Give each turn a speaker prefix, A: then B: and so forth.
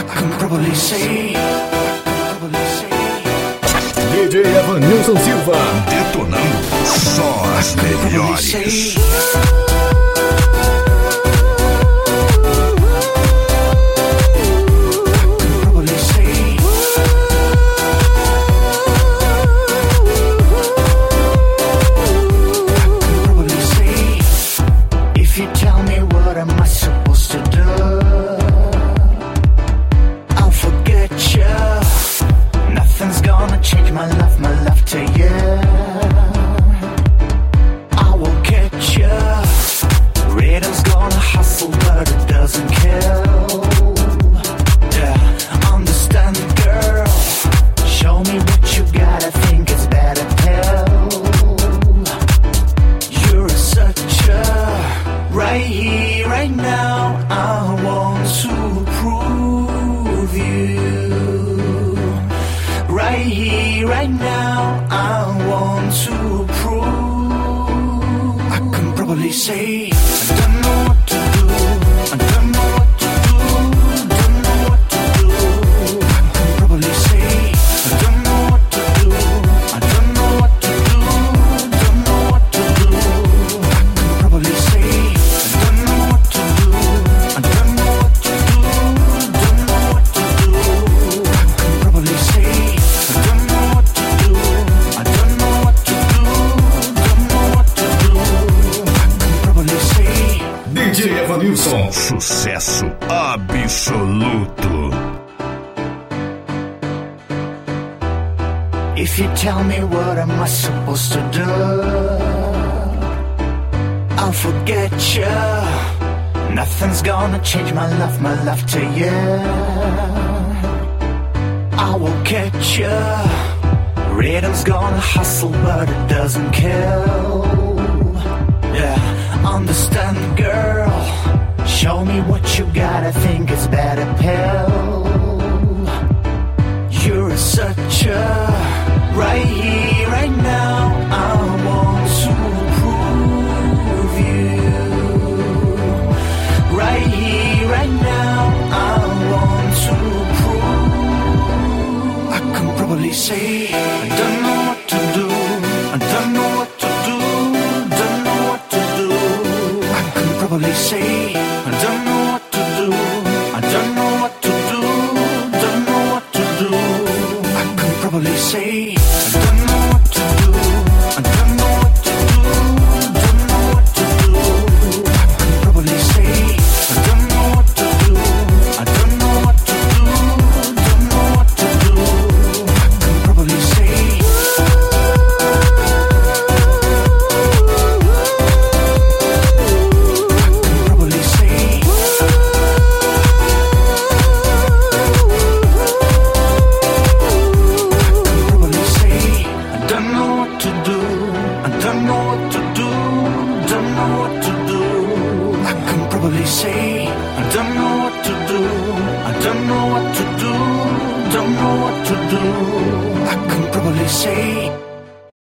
A: can probably say.
B: DJ Evanilson Silva,
C: detonando só as melhores. Sucesso absoluto.
A: If you tell me what am I supposed to do, I'll forget you. Nothing's gonna change my love to you. I will catch you. Rhythm's gonna hustle but it doesn't kill. Yeah, understand girl. Show me what you got, I think it's better pill. You're such a right here, right now. I want to prove you. Right here, right now. I want to prove. I can probably say I don't know what to do. I don't know what to do. Don't know what to do. I can probably say I don't know what to do. I don't know what to do. Don't know what to do. I can probably say I don't know what to do. I don't know what to do. Don't know what to do. I can probably say I don't know what to do. I don't know what to do. Don't know what to do. I can probably say. Say I don't know what to do. I don't know what to do. Don't know what to do. I can probably say